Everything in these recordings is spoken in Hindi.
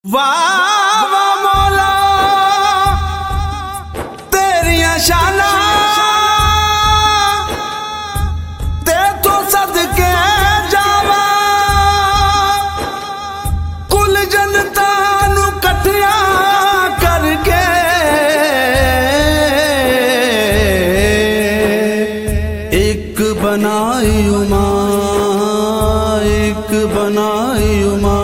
वाह वाह मौला तेरिया शाना ते तो सदके जावा कुल जनता नू कठिया करके एक बनाई उमा एक बनाई उमा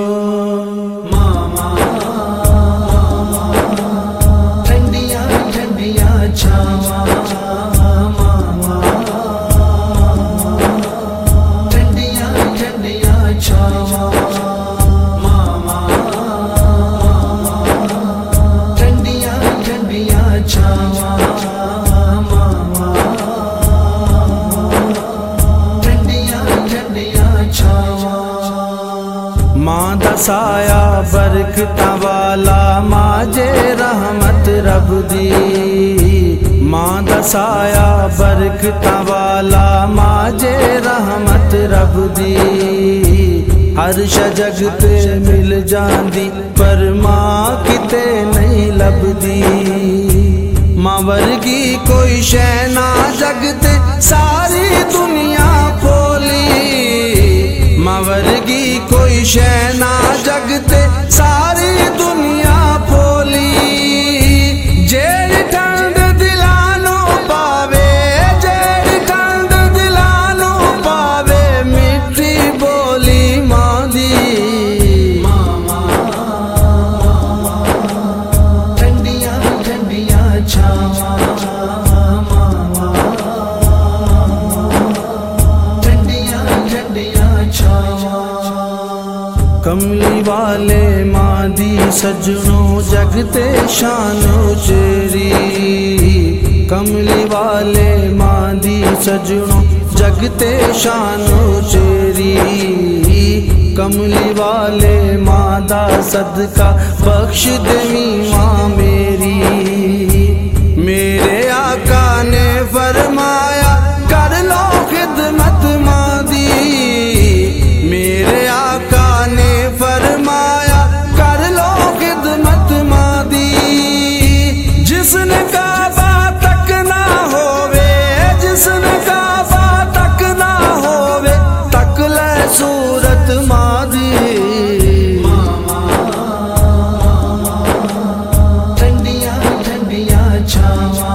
मां दसाया बरकता वाला माजे रहमत रब दी। मां दसाया बरकता वाला माजे रहमत रब दी। हर जग ते मिल जांदी पर मां किते नहीं लभदी। मां वर्गी कोई शै ना जगते सारी दुनिया फोली। मां वर्गी कोई शै ना जगते सारी दुनिया फोली। जेड़ी ठंड दिलानो पावे जेड़ी ठंड दिलानो पावे मिठी बोली मां दी। ठंडिया ठंडिया छावा कमली वाले मां दी सजनों जगते शानो चेरी। कमली वाले मां दी सजनों जगते शानो चेरी। कमली वाले मां दा सदका बख्श देवी मां मेरी। मेरे आका ने फरमाया कर लो खिदमत मां दी। मेरे आका ने फरमाया कर लो खिदमत मां दी। जिसने काबा तक ना होवे जिसने काबा तक ना होवे तक ले सूरत मां दी। ठंडिया ठंडिया छावा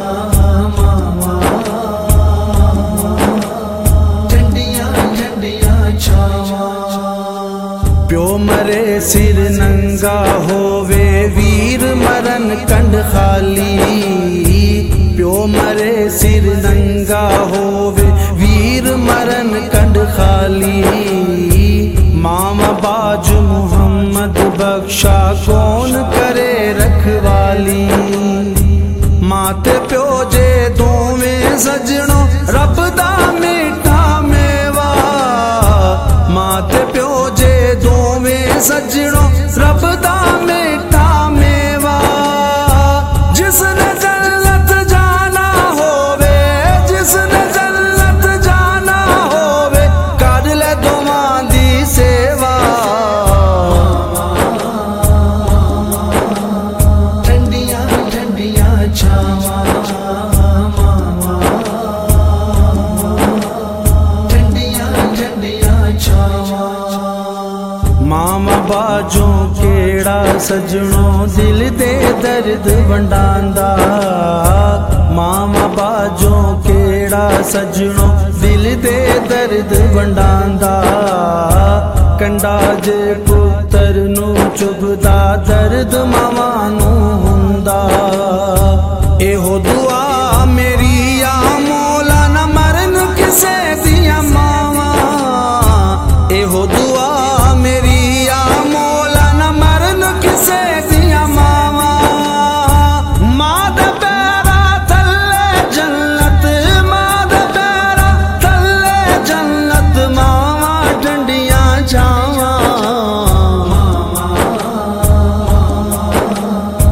ठंडिया ठंडिया छावा। प्यो मरे सिर नंगा होवे वीर मरन कंड खाली। प्यो मरे सिर नंगा होवे वीर मरन कंड खाली। मामा बाज मुहम्मद बख्शा कौन करे रखवाली। माते प्यो जे दोवें सजनों रब दा मीठा मेवा। माते प्यो जे दोवें सजनों रब दा मीठा मेवा। जिसने जन्नत जाना होवे जिसने जन्नत जाना होवे कर ले दोवां दी सेवा। ठंडिया ठंडिया छावा ठंडिया ठंडिया छावा। मामा बाजों केड़ा सजनों दिल दे दर्द वंडांदा। मामा बाजों केड़ा सजनों दिल दे दर्द वंडांदा। कंडा जे पुत्र नू चुभदा दर्द मावा नू हुंदा। एहो दुआ मेरी आ मौला न मरन किसे दिया मावा। एहो दुआ मेरी आ मौला न मरन किसे दिया मावा। मां दा पैरा थल्ले जन्नत मां दा पैरा थल्ले जन्नत मावा ठंडिया छावा।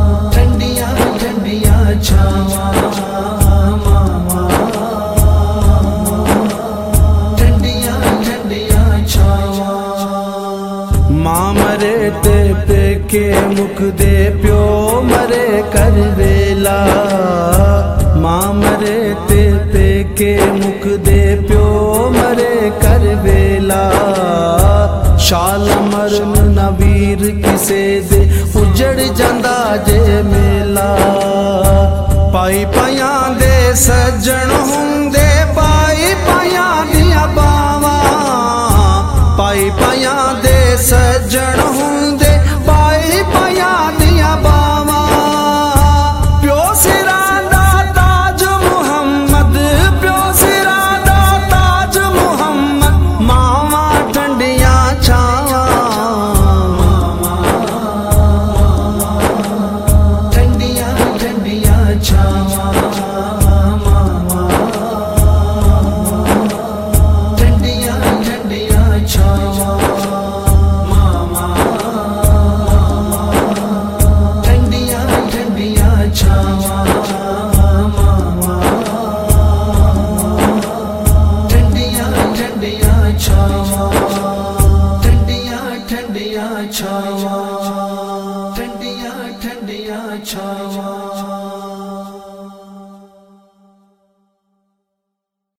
के मुकदे प्यो मरे कर वेला। मां मरे ते पेके मुकदे प्यो मरे कर वेला। शाल मरन न वीर किसे दे उजड़ जांदा जे मेला। पाई पायां दे सज्जण हुंदे पाई पायां दियां बावां। पाई पायां दे सज्जण हुंदे पाई पायां दियां बावां। प्यो सिरां दा ताज मुहम्मद प्यो सिरां दा ताज मुहम्मद। मावां ठंडियां छावां ठंडियां ठंडियां छावां। ठंडिया ठंडिया छावां।